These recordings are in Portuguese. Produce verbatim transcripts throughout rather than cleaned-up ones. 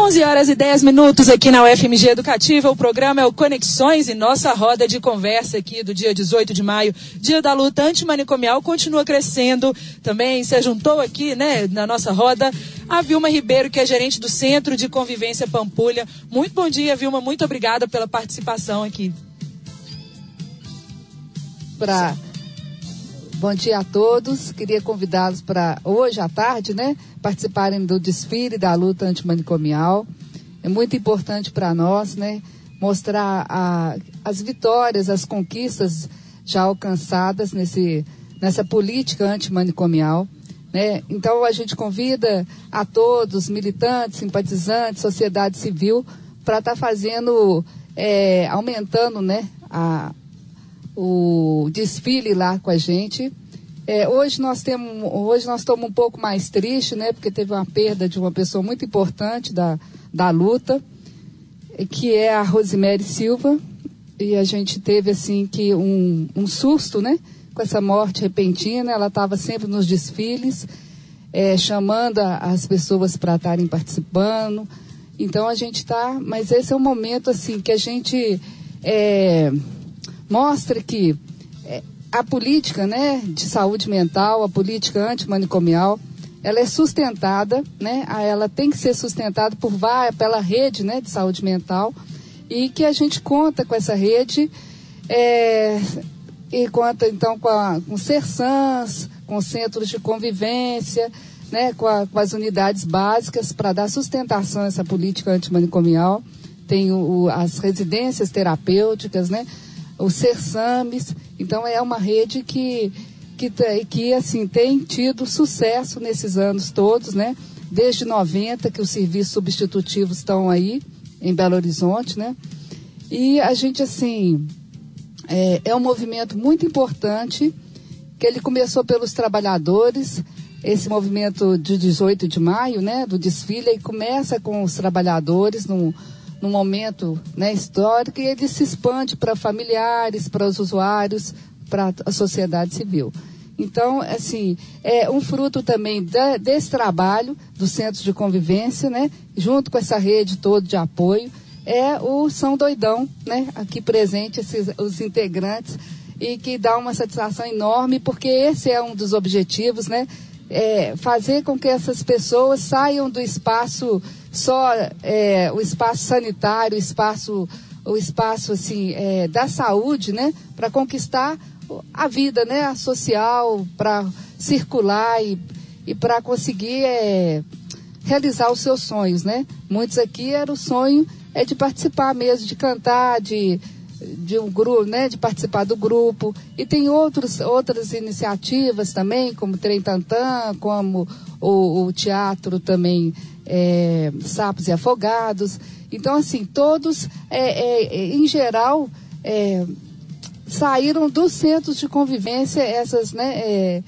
onze horas e dez minutos aqui na U F M G Educativa. O programa é o Conexões e nossa roda de conversa aqui do dia dezoito de maio, dia da luta antimanicomial, continua crescendo. Também se juntou aqui, né, na nossa roda, a Vilma Ribeiro, que é gerente do Centro de Convivência Pampulha. Muito bom dia, Vilma. Muito obrigada pela participação aqui. Pra... Bom dia a todos. Queria convidá-los para hoje à tarde, né, participarem do desfile da luta antimanicomial. É muito importante para nós, né, mostrar a, as vitórias, as conquistas já alcançadas nesse, nessa política antimanicomial, né? Então a gente convida a todos, militantes, simpatizantes, sociedade civil, para estar tá fazendo, é, aumentando, né, a o desfile lá com a gente. É, hoje nós temos, hoje nós estamos um pouco mais tristes, né, porque teve uma perda de uma pessoa muito importante da, da luta, que é a Rosemary Silva, e a gente teve assim que um, um susto, né, com essa morte repentina. Ela estava sempre nos desfiles, é, chamando a, as pessoas para estarem participando. Então a gente está, mas esse é um momento assim que a gente é, mostra que é, a política, né, de saúde mental, a política antimanicomial, ela é sustentada, né, ela tem que ser sustentada por várias, pela rede, né, de saúde mental, e que a gente conta com essa rede, é, e conta então com, a, com CERSANS, com centros de convivência, né, com, a, com as unidades básicas para dar sustentação a essa política antimanicomial. Tem o, o, as residências terapêuticas, né, os CERSAMES. Então é uma rede que, que, que assim, tem tido sucesso nesses anos todos, né? Desde noventa que os serviços substitutivos estão aí em Belo Horizonte, né? E a gente, assim, é, é um movimento muito importante, que ele começou pelos trabalhadores, esse movimento de dezoito de maio, né, do desfile, e começa com os trabalhadores num num momento, né, histórico, e ele se expande para familiares, para os usuários, para a sociedade civil. Então, assim, é um fruto também da, desse trabalho dos centros de convivência, né, junto com essa rede toda de apoio, é o São Doidão, né, aqui presente, esses, os integrantes, e que dá uma satisfação enorme, porque esse é um dos objetivos, né, é fazer com que essas pessoas saiam do espaço só é, o espaço sanitário, o espaço, o espaço assim, é, da saúde, né, para conquistar a vida, né, a social, para circular e, e para conseguir é, realizar os seus sonhos, né. Muitos aqui era o sonho é de participar mesmo, de cantar, de, de um grupo, né, de participar do grupo, e tem outros, outras iniciativas também, como Trem Tantã, como o, o teatro também, É, Sapos e Afogados. Então, assim, todos, é, é, em geral, é, saíram dos centros de convivência, essas, né, é,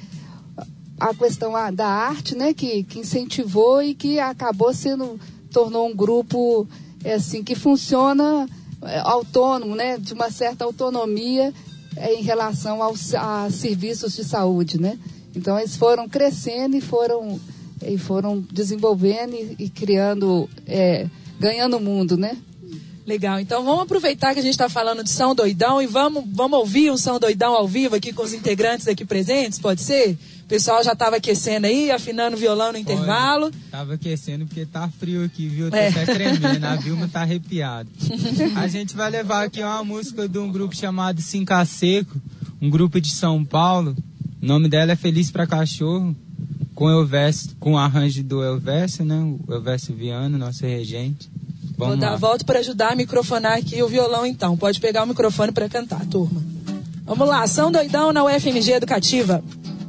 a questão da arte, né, que, que incentivou e que acabou sendo, tornou um grupo, é, assim, que funciona é, autônomo, né, de uma certa autonomia é, em relação aos a serviços de saúde, né. Então, eles foram crescendo e foram... e foram desenvolvendo e, e criando, é, ganhando o mundo, né? Legal, então vamos aproveitar que a gente está falando de São Doidão e vamos, vamos ouvir um São Doidão ao vivo aqui com os integrantes aqui presentes, pode ser? O pessoal já estava aquecendo aí, afinando o violão no intervalo. Estava aquecendo porque tá frio aqui, viu? Tô é. até tremendo, a Vilma tá arrepiada. A gente vai levar aqui uma música de um grupo chamado Cinca Seco, um grupo de São Paulo. O nome dela é Feliz pra Cachorro. Com, Elvésio, com o arranjo do Elvésio, né? O Elvésio Viana, nosso regente. Vamos Vou dar lá. a volta para ajudar a microfonar aqui o violão, então. Pode pegar o microfone para cantar, turma. Vamos lá, São Doidão na U F M G Educativa.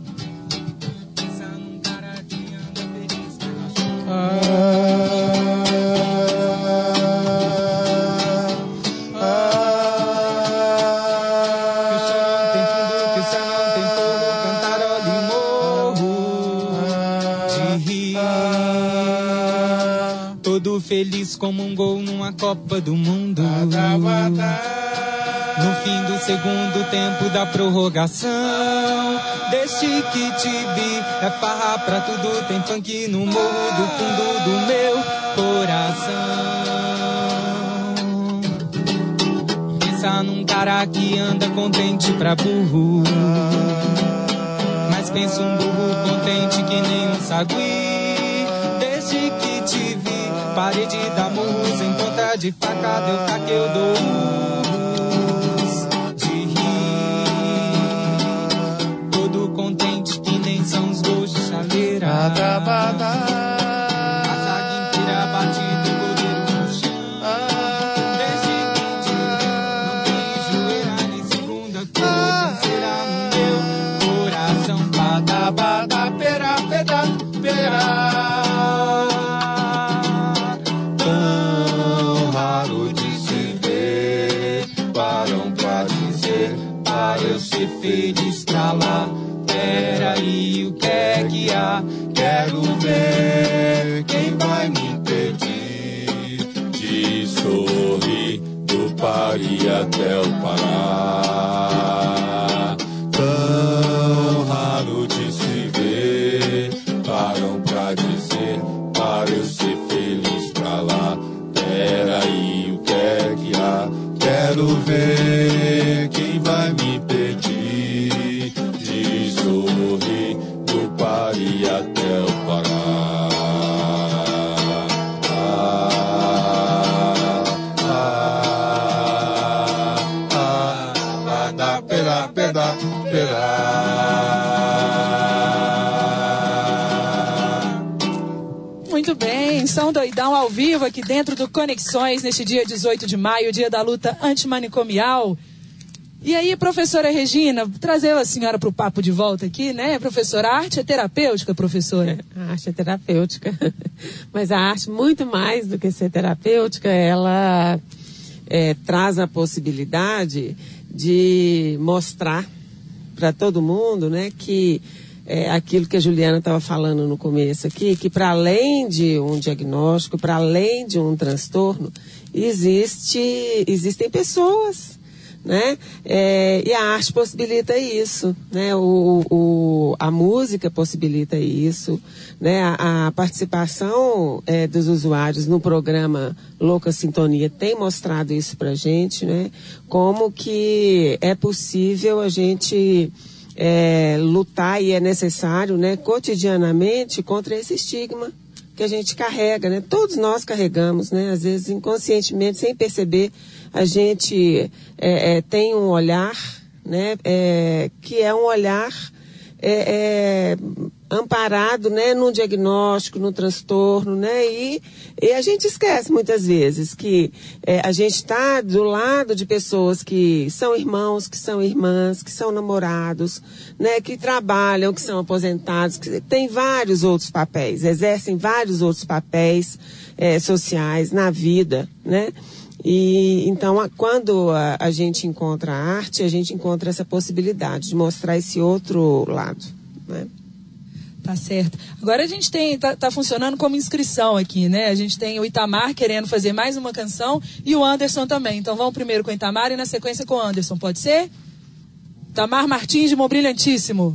Feliz como um gol numa Copa do Mundo. No fim do segundo tempo da prorrogação, desde que te vi, é farra pra tudo, tem funk no morro do fundo do meu coração. Pensa num cara que anda contente pra burro, mas pensa um burro contente que nem um sagui. Desde que te vi, parei de dar murros, em ponta de faca deu taque, eu dou de rir. Todo contente que nem são os gols de chaleira. Tão raro de se ver, param pra dizer, para eu ser feliz pra lá. Peraí, o que é que há? Quero ver quem vai me impedir de sorrir do Pari até o Pará. Tão raro de se ver, param pra dizer, para eu ser feliz pra lá. Peraí, o que é que há? Quero ver quem vai me impedir de sorrir do Pari até o Pará. Ah, ah, ah, ah, da, pera, pera, pera. Muito bem, São Doidão ao vivo aqui dentro do Conexões, neste dia dezoito de maio, dia da luta antimanicomial. E aí, professora Regina, trazer a senhora para o papo de volta aqui, né? Professora, a arte é terapêutica, professora? A arte é terapêutica, mas a arte, muito mais do que ser terapêutica, ela é, traz a possibilidade de mostrar para todo mundo, né, que é, aquilo que a Juliana estava falando no começo aqui, que para além de um diagnóstico, para além de um transtorno, existe, existem pessoas, né? É, e a arte possibilita isso, né? O, o, a música possibilita isso, né? A, a participação é, dos usuários no programa Louca Sintonia tem mostrado isso pra gente, né? Como que é possível a gente é, lutar, e é necessário, né, cotidianamente, contra esse estigma que a gente carrega, né? Todos nós carregamos, né? Às vezes inconscientemente, sem perceber, a gente é, é, tem um olhar, né? É, que é um olhar é, é, amparado, né? Num diagnóstico, num transtorno, né? E, e a gente esquece muitas vezes que é, a gente está do lado de pessoas que são irmãos, que são irmãs, que são namorados, né? Que trabalham, que são aposentados, que têm vários outros papéis, exercem vários outros papéis é, sociais na vida, né? E então, a, quando a, a gente encontra a arte, a gente encontra essa possibilidade de mostrar esse outro lado, né? Tá certo. Agora a gente tem, tá, tá funcionando como inscrição aqui, né? A gente tem o Itamar querendo fazer mais uma canção e o Anderson também. Então vamos primeiro com o Itamar e na sequência com o Anderson, pode ser? Itamar Martins de Mão Brilhantíssimo.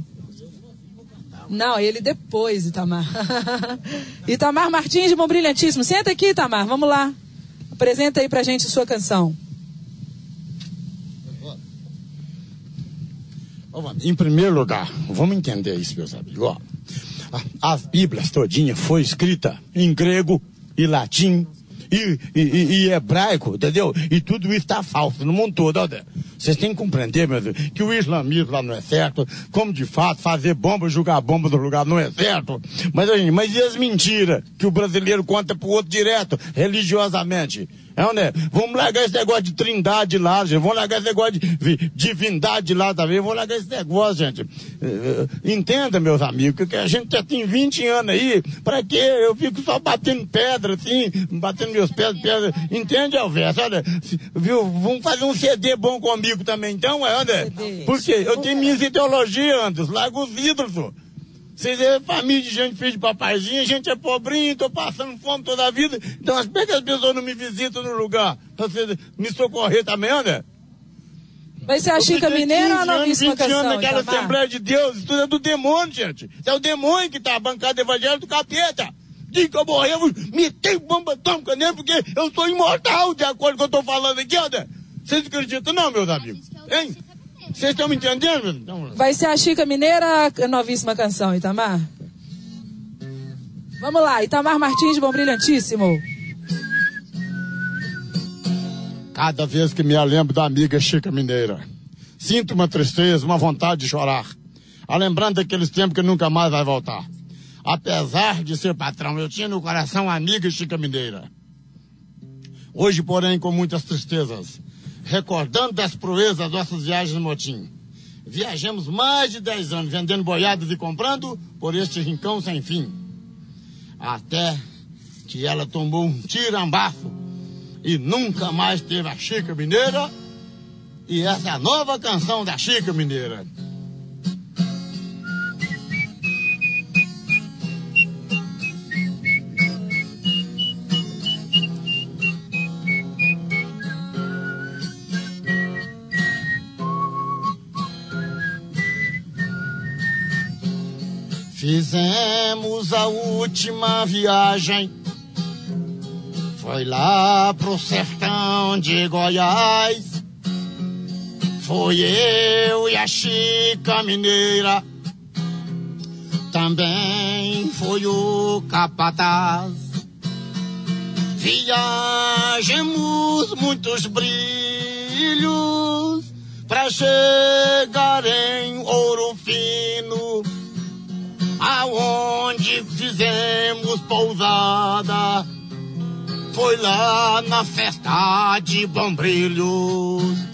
Não, ele depois, Itamar. Itamar Martins de Mão Brilhantíssimo. Senta aqui, Itamar, vamos lá. Apresenta aí pra gente a sua canção. Em primeiro lugar, vamos entender isso, meus amigos. Ó, as Bíblias todinhas foi escrita em grego e latim e, e, e, e hebraico, entendeu? E tudo isso está falso no mundo todo, ó. Vocês têm que compreender, meu Deus, que o islamismo lá não é certo, como de fato fazer bomba, jogar bomba no lugar não é certo. Mas, mas e as mentiras que o brasileiro conta pro outro direto, religiosamente? É, né? Vamos largar esse negócio de trindade lá, gente. Vamos largar esse negócio de divindade lá também. Vamos largar esse negócio, gente. Uh, entenda, meus amigos, que a gente já tem vinte anos aí. Pra quê? Eu fico só batendo pedra, assim, batendo meus pés de pedra. Entende, Alverso? Olha, viu? Vamos fazer um C D bom comigo também, então, é, André? Por quê? Eu tenho minhas ideologias, André. Larga os ídolos, pô. Vocês é família de gente, filho de papaizinho, a gente é pobrinho, tô passando fome toda a vida. Então, por que as pessoas não me visitam no lugar? Pra você me socorrer também, né? Vai ser a Chica Mineira ou a novíssima canção? anos naquela Assembleia de Deus, isso tudo é do demônio, gente. Isso é o demônio que tá bancado evangélico do capeta. dia que eu morrer, eu vou meter bomba atômica nele, porque eu sou imortal, de acordo com o que eu tô falando aqui, ó. Vocês acreditam não, meus amigos? Hein? Vocês estão me entendendo? Então... Vai ser a Chica Mineira, a novíssima canção, Itamar? Vamos lá, Itamar Martins, Bom Brilhantíssimo. Cada vez que me lembro da amiga Chica Mineira, sinto uma tristeza, uma vontade de chorar. A lembrança daqueles tempos que nunca mais vai voltar. Apesar de ser patrão, eu tinha no coração a amiga Chica Mineira. Hoje, porém, com muitas tristezas, recordando das proezas das nossas viagens no motim. Viajamos mais de dez anos, vendendo boiadas e comprando por este rincão sem fim. Até que ela tomou um tirambafo e nunca mais teve a Chica Mineira. E essa é a nova canção da Chica Mineira. Fizemos a última viagem, foi lá pro sertão de Goiás. Foi eu e a Chica Mineira, também foi o capataz. Viajemos muitos brilhos pra chegar em Ouro Fino, aonde fizemos pousada. Foi lá na festa de Bombilhos.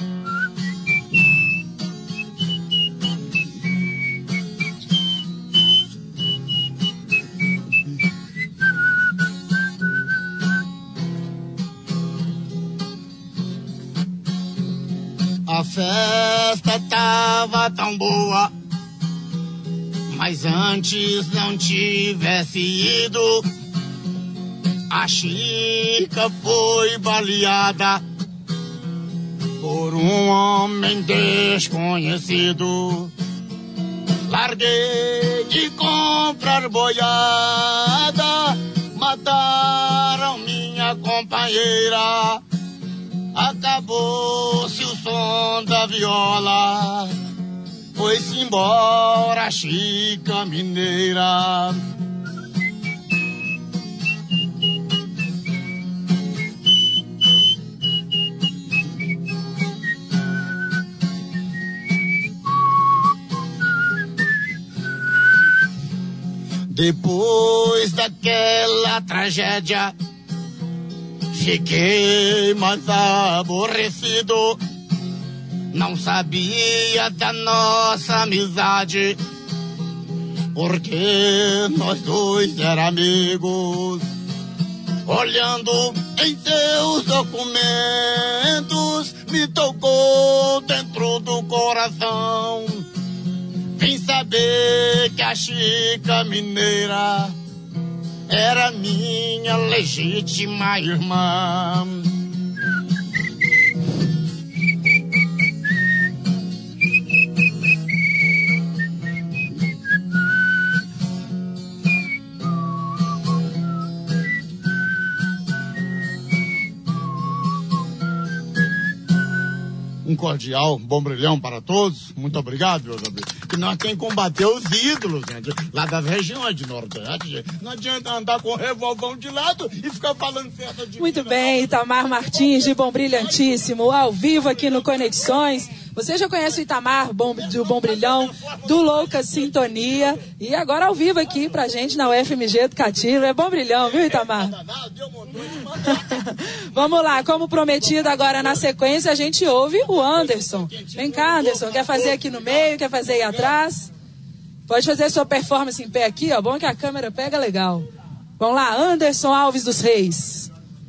A festa tava tão boa, mas antes não tivesse ido, a Chica foi baleada por um homem desconhecido. Larguei de comprar boiada, mataram minha companheira. Acabou-se o som da viola, foi-se embora a Chica Mineira. Depois daquela tragédia, fiquei mais aborrecido. Não sabia da nossa amizade, porque nós dois éramos amigos. Olhando em seus documentos, me tocou dentro do coração. Vim saber que a Chica Mineira era minha legítima irmã. Um cordial bom brilhão para todos. Muito obrigado, meus amigos. Que nós temos que combater os ídolos, gente, lá das regiões de Nordeste. Gente. Não adianta andar com o revolvão de lado e ficar falando festa de... Muito bem, Itamar Martins, de Bom Brilhantíssimo, ao vivo aqui no Conexões. Você já conhece o Itamar bom, do Bom Brilhão, do Louca Sintonia, e agora ao vivo aqui pra gente na U F M G Educativa. É Bom Brilhão, viu, Itamar? Vamos lá, como prometido, agora na sequência a gente ouve o Anderson. Vem cá, Anderson, quer fazer aqui no meio, quer fazer aí atrás? Pode fazer sua performance em pé aqui, ó, bom que a câmera pega legal. Vamos lá, Anderson Alves dos Reis.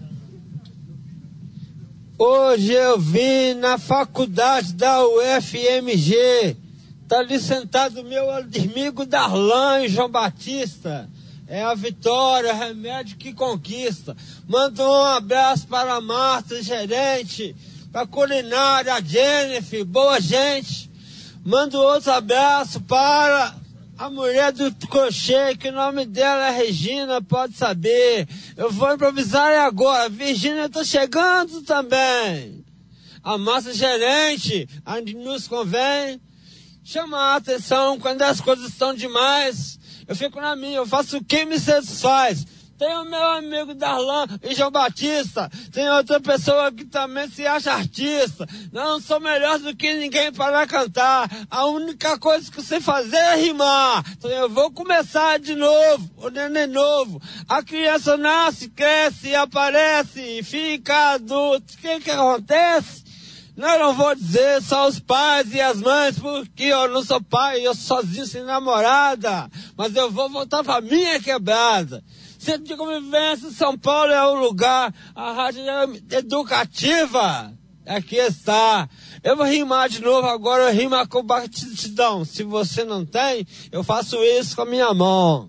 Hoje eu vim na faculdade da U F M G. Tá ali sentado meu amigo Darlan, João Batista. É a vitória, remédio que conquista. Mando um abraço para a Marta, gerente, para a culinária, a Jennifer, boa gente. Mando outro abraço para A mulher do crochê, que o nome dela é Regina, pode saber. Eu vou improvisar agora. Virgínia, tá chegando também. A nossa gerente, onde nos convém, chama a atenção quando as coisas estão demais. Eu fico na minha, eu faço o que me satisfaz. Tem o meu amigo Darlan e João Batista. Tem outra pessoa que também se acha artista. Não sou melhor do que ninguém para cantar. A única coisa que eu sei fazer é rimar. Então eu vou começar de novo, o neném novo. A criança nasce, cresce, aparece e fica adulto. O que que acontece? Não, não vou dizer só os pais e as mães, porque eu não sou pai, eu sou sozinho sem namorada. Mas eu vou voltar pra minha quebrada. Centro de Convivência, São Paulo é o lugar, a rádio é educativa, aqui está. Eu vou rimar de novo agora, eu rimo com batidão. Se você não tem, eu faço isso com a minha mão.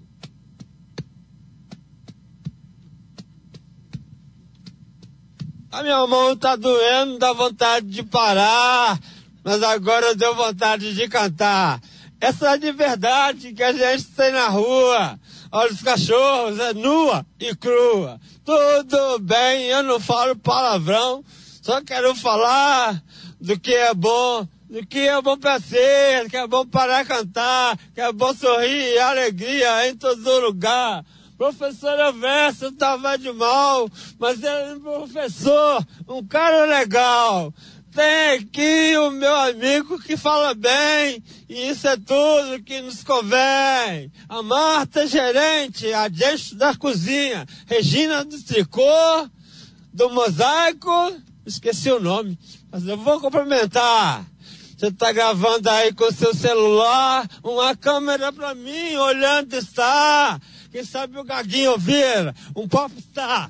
A minha mão tá doendo, dá vontade de parar, mas agora deu vontade de cantar. Essa é de verdade que a gente tem na rua. Olha os cachorros, é nua e crua. Tudo bem, eu não falo palavrão, só quero falar do que é bom, do que é bom pra ser, que é bom parar cantar, que é bom sorrir e alegria em todo lugar. Professora Verso tava de mal, mas ele é um professor, um cara legal. Tem aqui o meu amigo que fala bem, e isso é tudo que nos convém. A Marta, gerente, a gente da cozinha, Regina do tricô, do mosaico, esqueci o nome, mas eu vou cumprimentar. Você tá gravando aí com seu celular, uma câmera pra mim, olhando está. Quem sabe o Gaguinho Vieira, um popstar.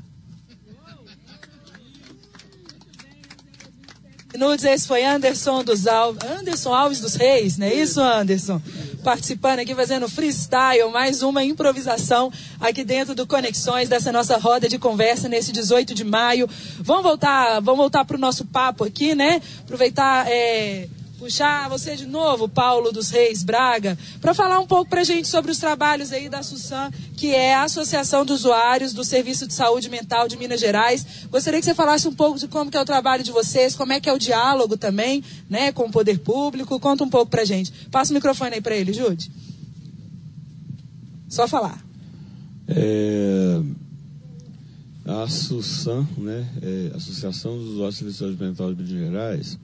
Minutos, esse foi Anderson dos Alves, Anderson Alves dos Reis, não é isso, Anderson? Participando aqui, fazendo freestyle, mais uma improvisação aqui dentro do Conexões, dessa nossa roda de conversa nesse dezoito de maio. Vamos voltar, vamos voltar para o nosso papo aqui, né? Aproveitar, é, puxar você de novo, Paulo dos Reis Braga, para falar um pouco para a gente sobre os trabalhos aí da SUSAM, que é a Associação de Usuários do Serviço de Saúde Mental de Minas Gerais. Gostaria que você falasse um pouco de como que é o trabalho de vocês, como é que é o diálogo também, né, com o poder público. Conta um pouco pra gente. Passa o microfone aí para ele, Jude. Só falar. É, a SUSAM, né, é, Associação dos Usuários do Serviço de Saúde Mental de Minas Gerais,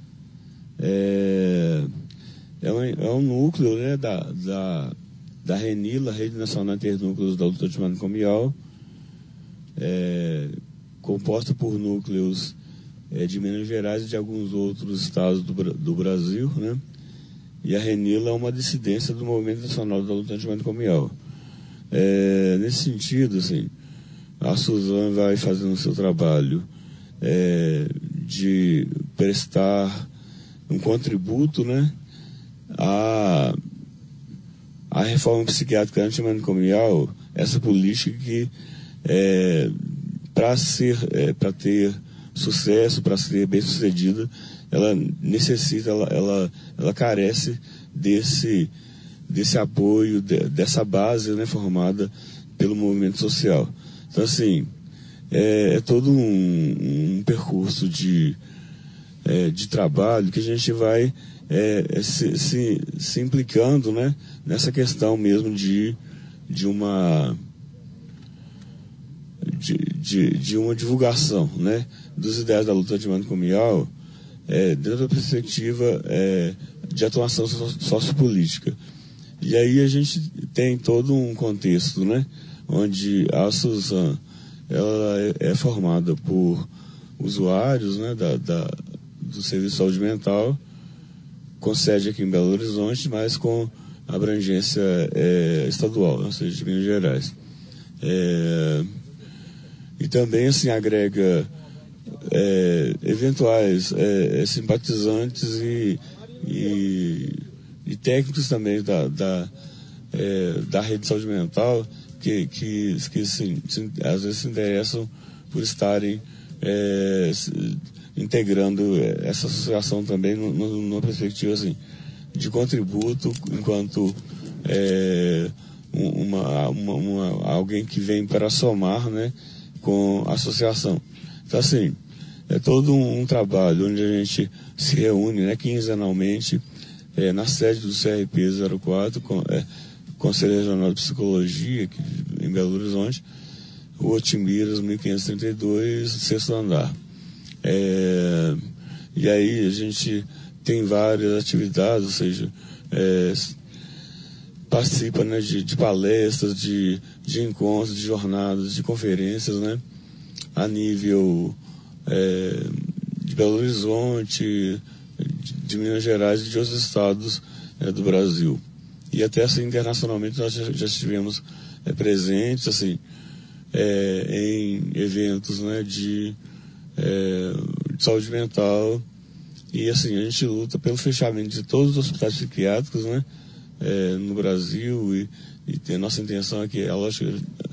é, é, um, é um núcleo, né, da, da da RENILA, Rede Nacional Internúcleos da Luta Antimanicomial, é, composta por núcleos é, de Minas Gerais e de alguns outros estados do, do Brasil, né? E a RENILA é uma dissidência do Movimento Nacional da Luta Antimanicomial. É, nesse sentido, assim, a SUSAM vai fazendo o seu trabalho é, de prestar um contributo, né, a a reforma psiquiátrica antimanicomial, essa política que, é, para ser, é, para ter sucesso, para ser bem sucedida, ela necessita, ela, ela, ela carece desse, desse apoio, de, dessa base, né, formada pelo movimento social. Então, assim, é, é todo um, um percurso de, é, de trabalho que a gente vai é, é, se, se, se implicando, né, nessa questão mesmo de, de uma de, de, de uma divulgação, né, dos ideais da luta antimanicomial, é, dentro da perspectiva é, de atuação sociopolítica. E aí a gente tem todo um contexto, né, onde a SUSAM ela é, é formada por usuários, né, da, da, do Serviço de Saúde Mental, com sede aqui em Belo Horizonte, mas com abrangência é, estadual, ou seja, de Minas Gerais. É, e também, assim, agrega é, eventuais é, simpatizantes e, e, e técnicos também da, da, é, da rede de saúde mental que, que, que assim, se, às vezes se interessam por estarem é, se, integrando essa associação também no, no, numa perspectiva assim, de contributo enquanto é, uma, uma, uma, alguém que vem para somar, né, com a associação. Então, assim, é todo um, um trabalho onde a gente se reúne, né, quinzenalmente, é, na sede do C R P zero quatro, com, é, Conselho Regional de Psicologia, aqui em Belo Horizonte, Rua Timbiras, mil quinhentos e trinta e dois, sexto andar. É, e aí a gente tem várias atividades, ou seja, é, participa, né, de, de palestras, de, de encontros, de jornadas, de conferências, né, a nível é, de Belo Horizonte, de, de Minas Gerais e de outros estados é, do Brasil. E até assim, internacionalmente nós já, já estivemos é, presentes, assim, é, em eventos, né, de, é, de saúde mental. E assim, a gente luta pelo fechamento de todos os hospitais psiquiátricos, né, é, no Brasil, e, e tem a nossa intenção aqui, a lógica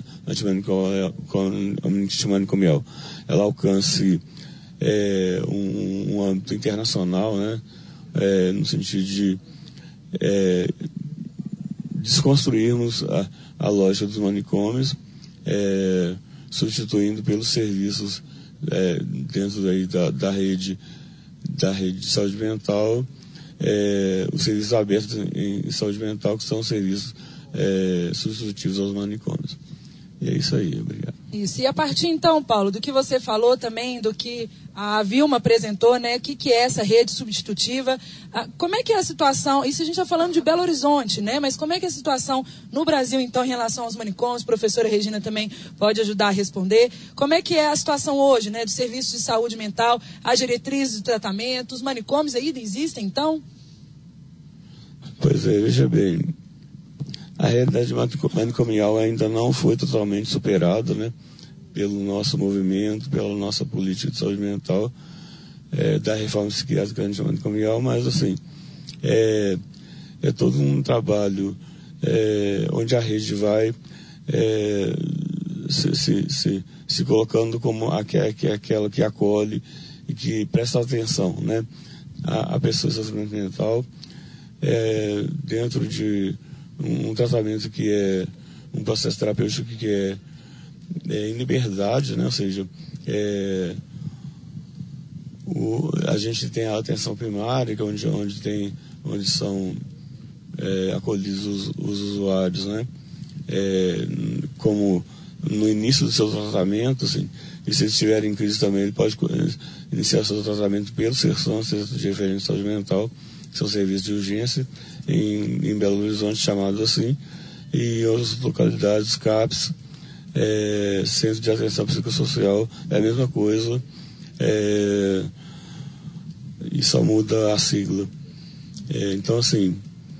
antimanicomial, ela alcance é, um, um âmbito internacional, né, é, no sentido de é, desconstruirmos a, a lógica dos manicômios, é, substituindo pelos serviços é, dentro daí da, da rede da rede de saúde mental, é, os serviços abertos em, em saúde mental, que são serviços é, substitutivos aos manicômios. E é isso aí, obrigado. Isso, e a partir então, Paulo, do que você falou também, do que a Vilma apresentou, né, o que, que é essa rede substitutiva, ah, como é que é a situação, isso a gente está falando de Belo Horizonte, né, mas como é que é a situação no Brasil, então, em relação aos manicômios? A professora Regina também pode ajudar a responder. Como é que é a situação hoje, né, do serviço de saúde mental, as diretrizes de tratamento, os manicômios ainda existem, então? Pois é, veja bem, a realidade manicomial ainda não foi totalmente superada, né, pelo nosso movimento, pela nossa política de saúde mental, é, da reforma psiquiátrica antimanicomial, mas assim, é, é todo um trabalho é, onde a rede vai é, se, se, se, se colocando como aquela que, aquela que acolhe e que presta atenção, né, a, a pessoa em sofrimento mental, é, dentro de um tratamento que é um processo terapêutico que é, é em liberdade, né? Ou seja, é, o, a gente tem a atenção primária, que é onde, onde, tem, onde são é, acolhidos os, os usuários, né? É, como no início do seu tratamento, assim, e se eles estiverem em crise também, ele pode iniciar o seu tratamento pelo CERSAM, Centro de Referência de Saúde Mental, que são serviços de urgência, em, em Belo Horizonte, chamado assim, e outras localidades, CAPS, é, Centro de Atenção Psicossocial, é a mesma coisa, é, e só muda a sigla. É, então, assim,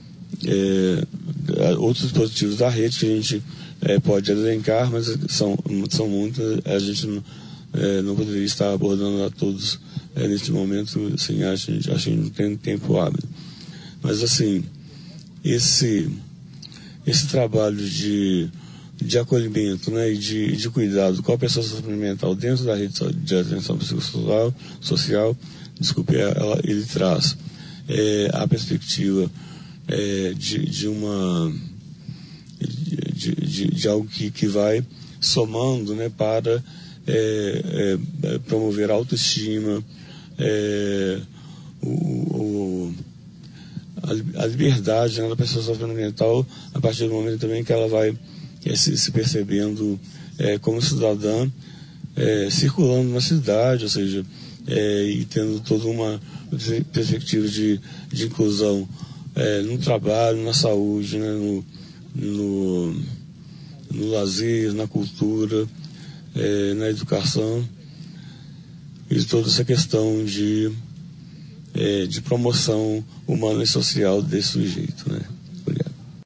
é, outros dispositivos da rede que a gente é, pode elencar, mas são, são muitos, a gente não, é, não poderia estar abordando a todos é, neste momento, assim, acho, acho que a gente não tem tempo hábil. Mas, assim, esse, esse trabalho de, de acolhimento, né, e de, de cuidado com a pessoa mental dentro da rede de atenção psicossocial, social, desculpe, ela, ele traz é, a perspectiva é, de, de uma de, de, de algo que, que vai somando, né, para é, é, promover a autoestima, é, o, o a liberdade, né, da pessoa sofrendo mental, a partir do momento também que ela vai é, se, se percebendo é, como cidadã, é, circulando na cidade, ou seja, é, e tendo toda uma perspectiva de, de inclusão é, no trabalho, na saúde, né, no, no, no lazer, na cultura, é, na educação, e toda essa questão de É, de promoção humana e social desse sujeito, né?